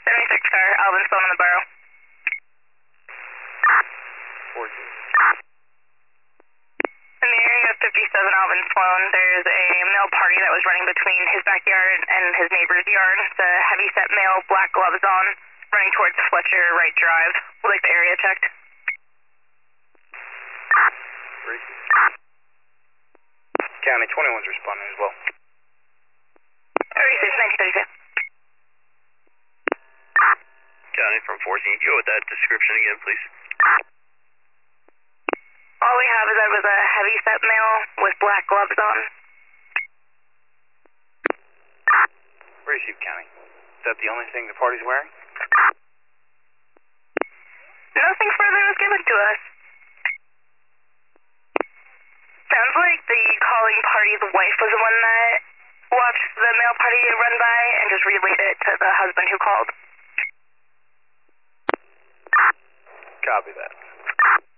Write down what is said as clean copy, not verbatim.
76 car, Alvin Sloan in the borough. 14. In the area of 57 Alvin Sloan, there's a male party that was running between his backyard and his neighbor's yard. It's a heavy-set male, black gloves on, running towards Fletcher Right Drive. Would like the area checked. County 21's responding as well. Area 6, 1932. County from 14, go with that description again, please. All we have is that it was a heavy-set male with black gloves on. Receive, County. Is that the only thing the party's wearing? Nothing further was given to us. Sounds like the calling party's wife was the one that watched the male party run by and just relayed it to the husband who called. Copy that.